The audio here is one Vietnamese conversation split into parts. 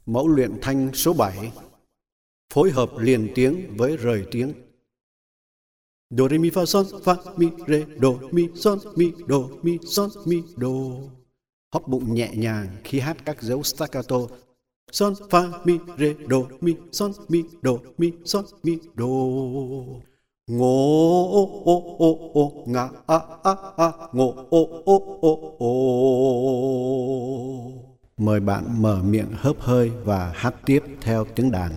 Mẫu luyện thanh số 7. Phối hợp liền tiếng với rời tiếng. Do re mi fa mi re do mi son mi do mi son mi do. Hóp bụng nhẹ nhàng khi hát các dấu staccato. Son fa mi re do mi son mi do mi son mi do. Ngô ô ô ô ô ngã a a a ngô ô ô ô ô. Mời bạn mở miệng hớp hơi và hát tiếp theo tiếng đàn.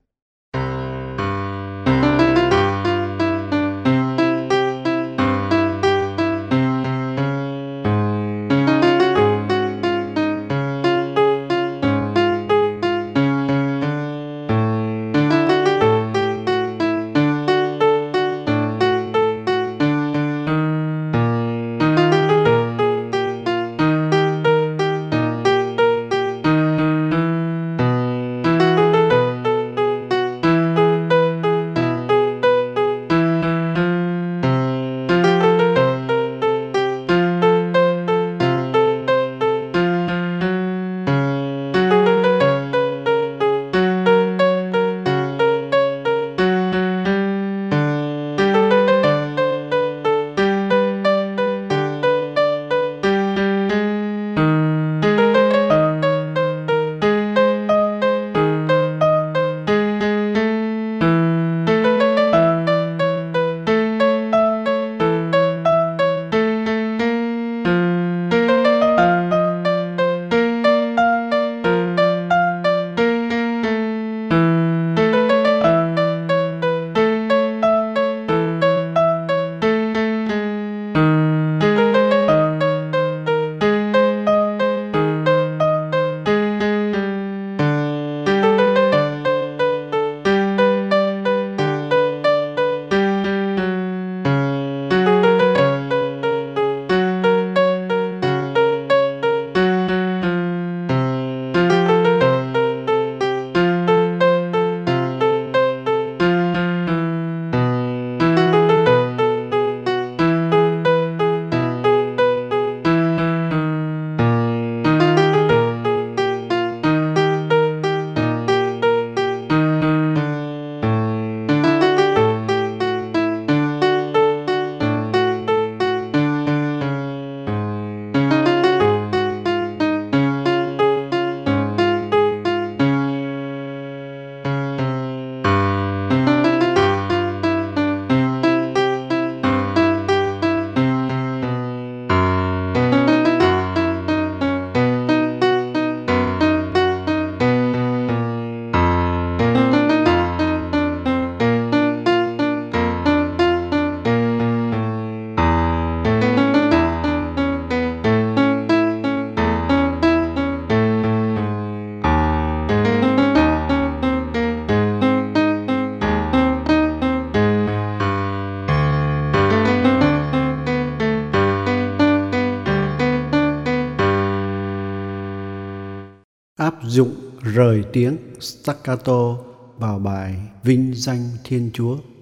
Áp dụng rời tiếng staccato vào bài Vinh danh Thiên Chúa.